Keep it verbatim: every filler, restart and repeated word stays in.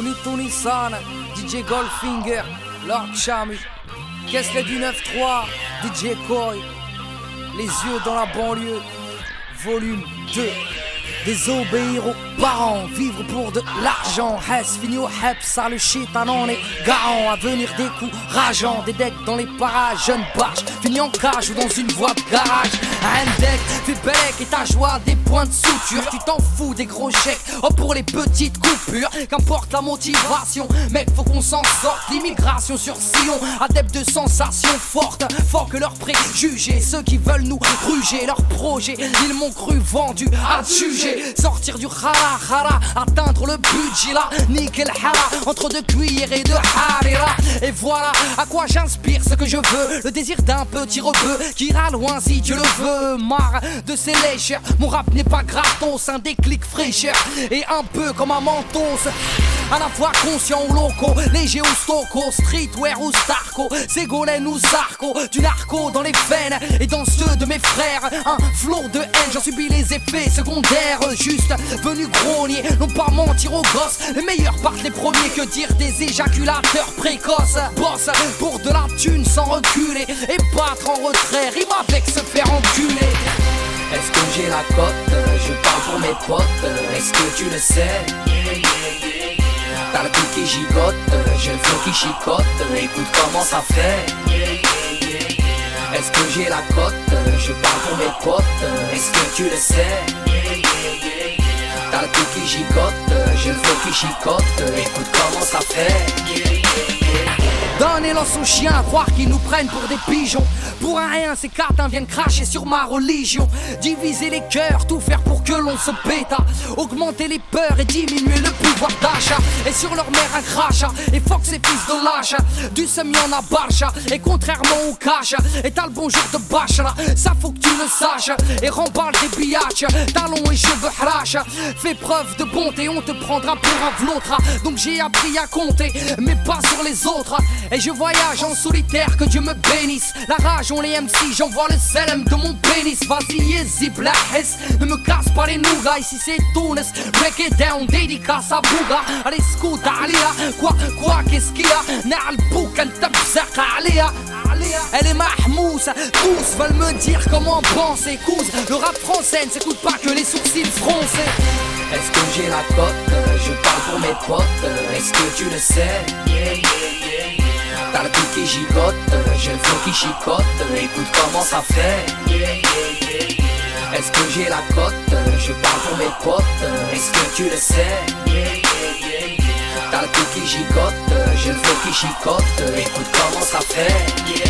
Tony Tony San, D J Goldfinger, Lord Chamu, Kessler du neuf trois, D J Koi, Les yeux dans la banlieue, volume deux. Désobéir aux parents, vivre pour de l'argent. Hess fini au hep, ça le shit, on en est garant. À venir des coups rageants, des decks dans les parages. Jeune barge, fini en cage ou dans une voie de garage. Un deck, fais bec et ta joie des points de suture. Tu t'en fous des gros chèques, oh pour les petites coupures. Qu'importe la motivation, mec faut qu'on s'en sorte. L'immigration sur sillon, adepte de sensations fortes. Fort que leurs préjugés, ceux qui veulent nous ruger leurs projets. Ils m'ont cru vendu à juger. Sortir du khara khara, atteindre le budget là, nickel hara, entre deux cuillères et de harira. Et voilà à quoi j'inspire ce que je veux, le désir d'un petit rebeu qui ira loin si Dieu le veut. Marre de ces lécheurs, mon rap n'est pas gratos, un déclic fraîcheur et un peu comme un mentos. À la fois conscient ou locaux, léger ou stocco, streetwear ou starco, ségolène ou sarco, du narco dans les veines et dans ceux de mes frères. Un flot de haine, j'en subis les effets secondaires. Juste venu grogner, non pas mentir aux gosses. Les meilleurs partent les premiers, que dire des éjaculateurs précoces. Boss pour de la thune sans reculer et battre en retrait, rime avec se faire enculer. Est-ce que j'ai la cote? Je parle pour mes potes. Est-ce que tu le sais? T'as le cul qui gigote, j'ai le flow qui chicote. Écoute comment ça fait. Est-ce que j'ai la cote? Je parle pour mes potes. Est-ce que tu le sais? T'as le cul qui gigote, j'ai le flow qui chicote. Écoute comment ça fait. Donner l'os aux chiens, croire qu'ils nous prennent pour des pigeons. Pour un rien, ces catins viennent cracher sur ma religion. Diviser les cœurs, tout faire pour que l'on se péta. Augmenter les peurs et diminuer le pouvoir d'achat. Et sur leur mère un crachat, et fuck ces fils de lâche. Du semi en a barcha, et contrairement au cash. Et t'as le bonjour de bâche là, ça faut que tu le saches. Et remballe des biatchs, talons et cheveux hrash. Fais preuve de bonté, on te prendra pour un vlautre. Donc j'ai appris à compter, mais pas sur les autres. Et je voyage en solitaire, que Dieu me bénisse. La rage, on les M C, j'envoie le selam de mon pénis. Vas-y, easy, black hess, ne me casse pas les nougats. Ici c'est Tunis, break it down, dédicace à Bouga. Allez, scoot, Alia, quoi, quoi, qu'est-ce qu'il y a? Na'al bouk, un tabzak, Alia. Elle est mahmousse, tous veulent me dire comment penser. Couze, le rap français ne s'écoute pas que les sourcils froncés. Est-ce que j'ai la cote? Je parle pour mes potes. Est-ce que tu le sais? T'as le cul qui gigote, j'ai le flow qui chicote. Écoute comment ça fait. Est-ce que j'ai la cote? Je parle pour mes potes. Est-ce que tu le sais? T'as le cul qui gigote, j'ai le flow qui chicote. Écoute comment ça fait.